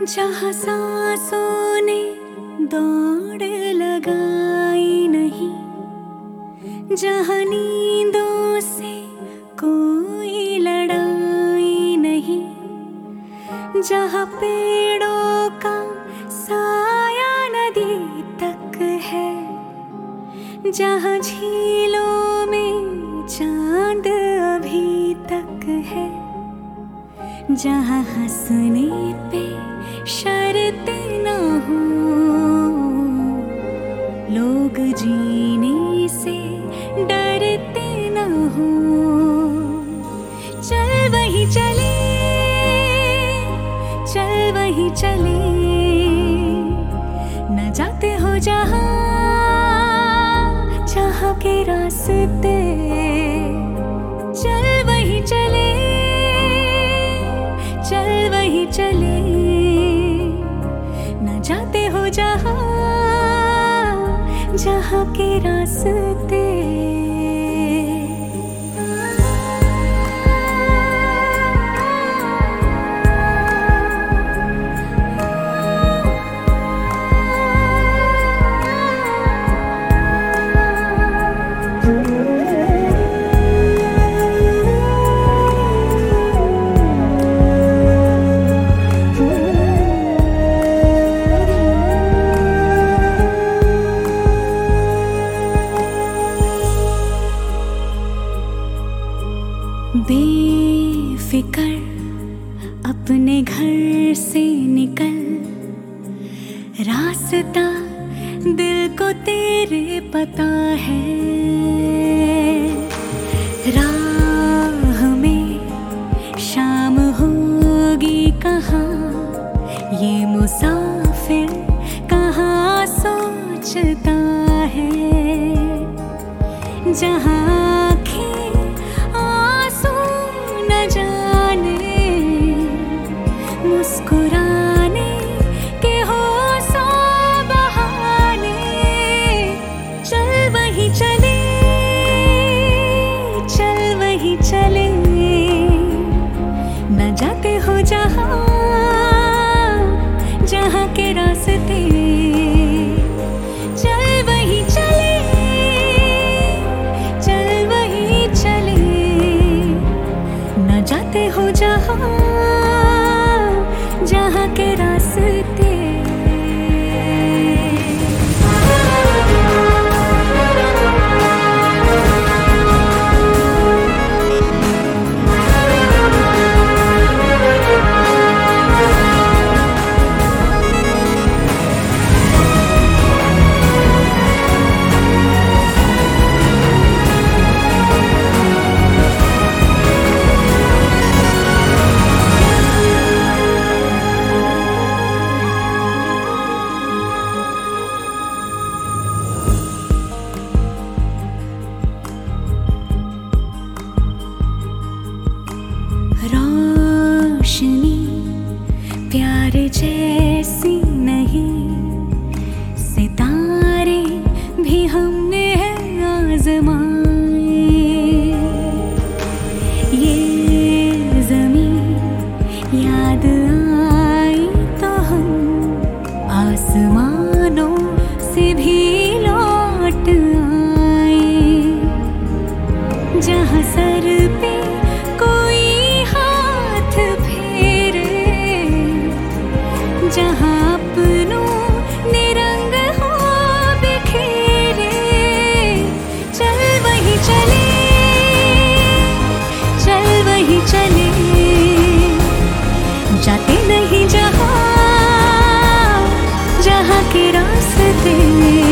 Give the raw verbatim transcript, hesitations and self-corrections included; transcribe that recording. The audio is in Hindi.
जहाँ सांसों ने दौड़ लगाई नहीं, जहाँ नींदों से कोई लड़ाई नहीं, जहाँ पेड़ों का साया नदी तक है, जहाँ झीलों में चांद अभी तक है, जहाँ हंसने पे शर्तें न हो, लोग जीने से डरते न हो। चल वही चले, चल वही चले, न जाते हो जहाँ जहाँ के रास्ते। चल वही चले, चल वही चले, न जाते हो जहाँ जहाँ के रास्ते। बेफिकर अपने घर से निकल, रास्ता दिल को तेरे पता है। राह में शाम होगी कहाँ, ये मुसाफिर कहाँ सोचता है। जहाँ मुस्कुराने के हो सौ बहाने, चल वही चले, चल वही चले, न जाते हो जहाँ जहाँ के रास्ते। चल वही चले, चल वही चले, न जाते हो जहाँ जहाँ के रास्ते। रोशनी प्यार जैसी नहीं, सितारे भी हमने आज़माए। ये ज़मीं याद आई तो हम आसमानों से भी लौट आए। जहाँ सर पे जहाँ अपनों ने रंग हो बिखेरे, चल वही चले, चल वही चले, जाते नहीं जहाँ जहाँ के रास्ते।